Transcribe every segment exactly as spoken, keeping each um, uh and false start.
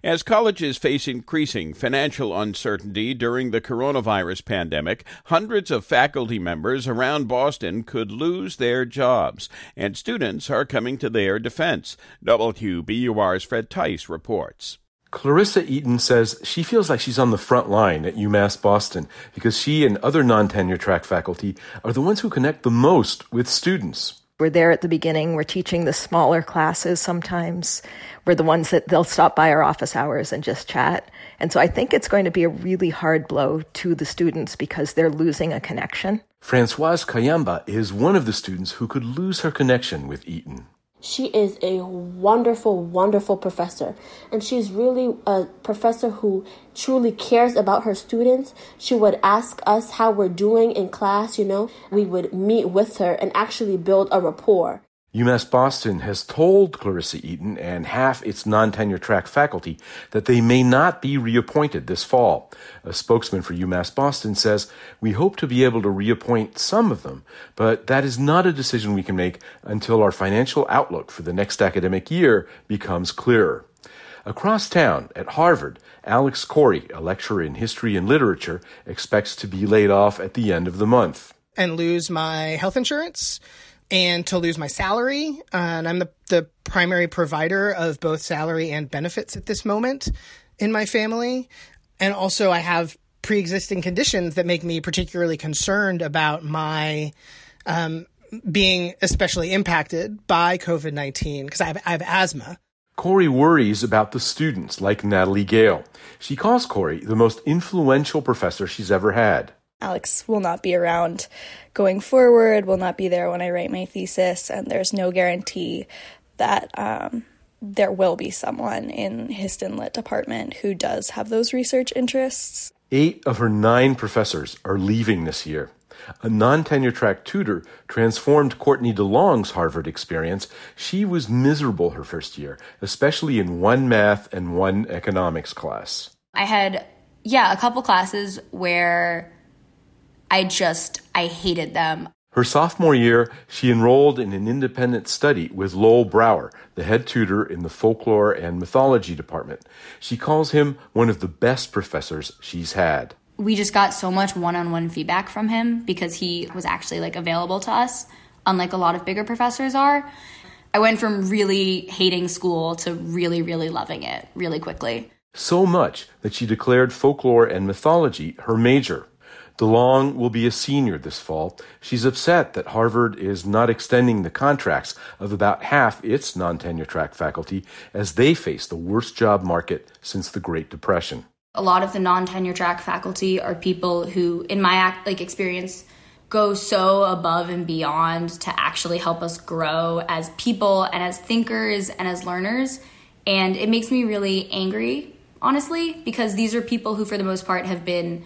As colleges face increasing financial uncertainty during the coronavirus pandemic, hundreds of faculty members around Boston could lose their jobs, and students are coming to their defense. W B U R's Fred Tice reports. Clarissa Eaton says she feels like she's on the front line at UMass Boston because she and other non-tenure track faculty are the ones who connect the most with students. We're there at the beginning. We're teaching the smaller classes sometimes. We're the ones that they'll stop by our office hours and just chat. And so I think it's going to be a really hard blow to the students because they're losing a connection. Francoise Kayamba is one of the students who could lose her connection with Eaton. She is a wonderful, wonderful professor, and she's really a professor who truly cares about her students. She would ask us how we're doing in class, you know. We would meet with her and actually build a rapport. UMass Boston has told Clarissa Eaton and half its non-tenure track faculty that they may not be reappointed this fall. A spokesman for UMass Boston says, "We hope to be able to reappoint some of them, but that is not a decision we can make until our financial outlook for the next academic year becomes clearer." Across town at Harvard, Alex Corey, a lecturer in history and literature, expects to be laid off at the end of the month. And lose my health insurance and to lose my salary. Uh, and I'm the, the primary provider of both salary and benefits at this moment in my family. And also I have pre-existing conditions that make me particularly concerned about my um, being especially impacted by covid nineteen because I have, I have asthma. Corey worries about the students like Natalie Gale. She calls Corey the most influential professor she's ever had. Alex will not be around going forward, will not be there when I write my thesis, and there's no guarantee that um, there will be someone in Histon Lit department who does have those research interests. Eight of her nine professors are leaving this year. A non-tenure track tutor transformed Courtney DeLong's Harvard experience. She was miserable her first year, especially in one math and one economics class. I had, yeah, a couple classes where I just, I hated them. Her sophomore year, she enrolled in an independent study with Lowell Brower, the head tutor in the folklore and mythology department. She calls him one of the best professors she's had. We just got so much one-on-one feedback from him because he was actually like available to us, unlike a lot of bigger professors are. I went from really hating school to really, really loving it really quickly. So much that she declared folklore and mythology her major. DeLong will be a senior this fall. She's upset that Harvard is not extending the contracts of about half its non-tenure track faculty as they face the worst job market since the Great Depression. A lot of the non-tenure track faculty are people who, in my like experience, go so above and beyond to actually help us grow as people and as thinkers and as learners. And it makes me really angry, honestly, because these are people who, for the most part, have been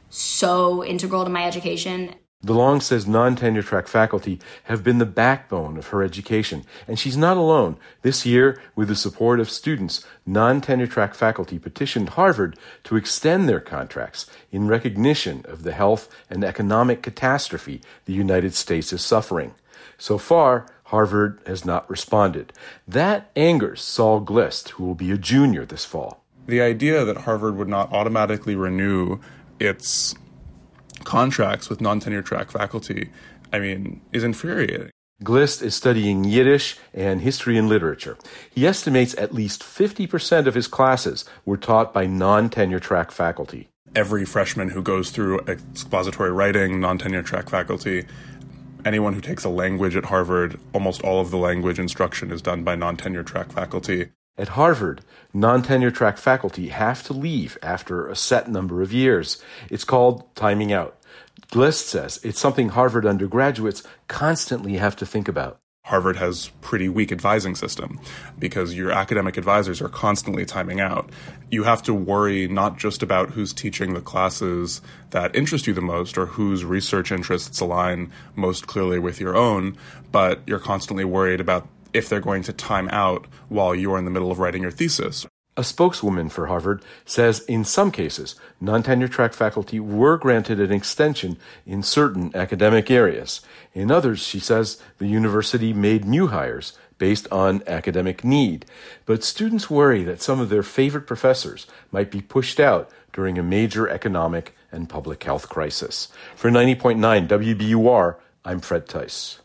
so integral to my education. DeLong says non-tenure track faculty have been the backbone of her education, and she's not alone. This year, with the support of students, non-tenure track faculty petitioned Harvard to extend their contracts in recognition of the health and economic catastrophe the United States is suffering. So far, Harvard has not responded. That angers Saul Glist, who will be a junior this fall. The idea that Harvard would not automatically renew its contracts with non-tenure track faculty, I mean, is infuriating. Glist is studying Yiddish and history and literature. He estimates at least fifty percent of his classes were taught by non-tenure track faculty. Every freshman who goes through expository writing, non-tenure track faculty, anyone who takes a language at Harvard, almost all of the language instruction is done by non-tenure track faculty. At Harvard, non-tenure track faculty have to leave after a set number of years. It's called timing out. Glist says it's something Harvard undergraduates constantly have to think about. Harvard has pretty weak advising system because your academic advisors are constantly timing out. You have to worry not just about who's teaching the classes that interest you the most or whose research interests align most clearly with your own, but you're constantly worried about if they're going to time out while you're in the middle of writing your thesis. A spokeswoman for Harvard says in some cases, non-tenure track faculty were granted an extension in certain academic areas. In others, she says, the university made new hires based on academic need. But students worry that some of their favorite professors might be pushed out during a major economic and public health crisis. For ninety point nine W B U R, I'm Fred Tice.